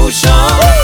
وشون.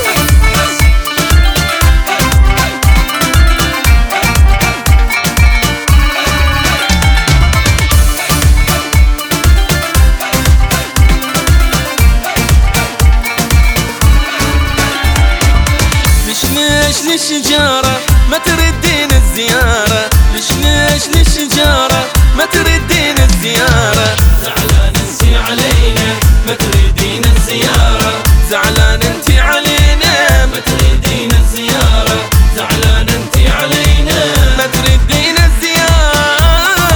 للشجارة ما تردين الزيارة، ليش للشجارة ما تردين الزيارة. زعلان انتي علينا ما تريدين الزيارة، زعلان انتي علينا ما تريدين الزيارة، زعلان انتي علينا ما تردين الزيارة.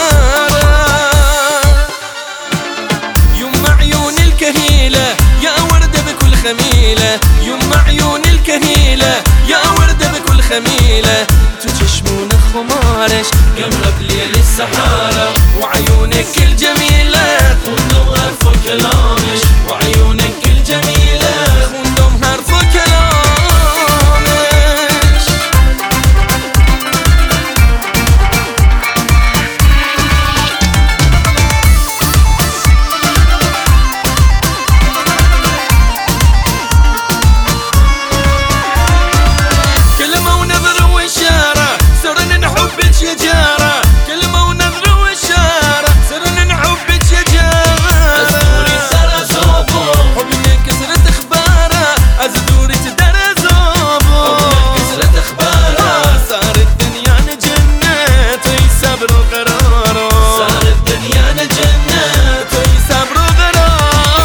يما عيون الكهيلة يا وردة بكل خميلة، يما عيون الكهيلة يا وردة بكل خميلة. تجشمون خمارش قمرة بليل السحارة، وعيونك الجميلة خندم غرفة كلامش، وعيونك الجميلة خندم حرف كلامش. كلمة ونذر وإشارة صرنا نحبك شجارة، كلمة ونذر وإشارة صرنا نحبك شجارة. أزدوري سر زوبو حبنا كسرت اخباره، ازدوري تدرى زوبو كسرت اخباره، صار الدنيا جنة ويصبر قراره، صار الدنيا جنة ويصبر قراره.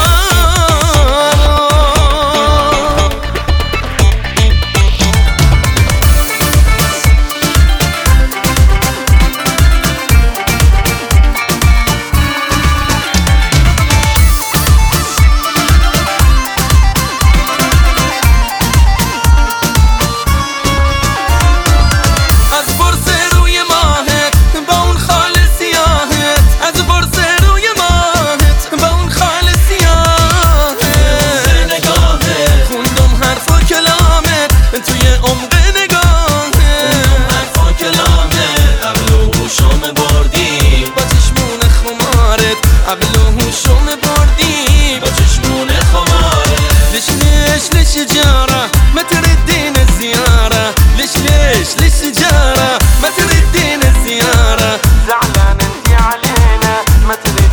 اصبر سير ويماهت بون خالص ياهت، اصبر سير ويماهت بون خالص ياهت. نقاهت خندم حرف كلامت انتو يا ام نگاهت، حرفا كلامت أغلو وشوم بردی، با چشمون خمارت عقلو شوم بردی. با چشمون خمارت. للشجارة ما تردين الزيارة، للشجارة ما تردين الزيارة. زعلان انتي علينا ما تردين